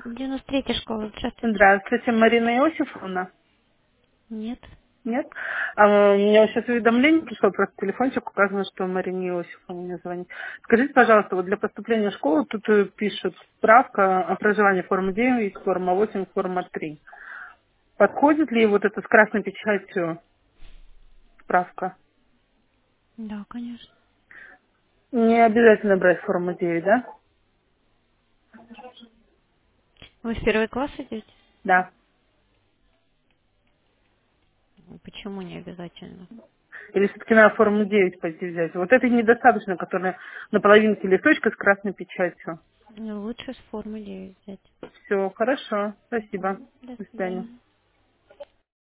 93-я школа, здравствуйте. Здравствуйте, Марина Иосифовна. Нет. Нет? У меня сейчас уведомление пришло, просто телефончик указано, что Марине Иосифовна мне звонит. Скажите, пожалуйста, вот для поступления в школу тут пишут справка о проживании форма 9, форма 8, форма 3. Подходит ли вот это с красной печатью справка? Да, конечно. Не обязательно брать форму 9, да? Вы в первый класс идете? Да. Почему не обязательно? Или все-таки надо форму 9 пойти взять? Вот этой недостаточно, которая на половинке листочка с красной печатью. Ну, лучше с формы 9 взять. Все, хорошо. Спасибо. До До свидания. свидания.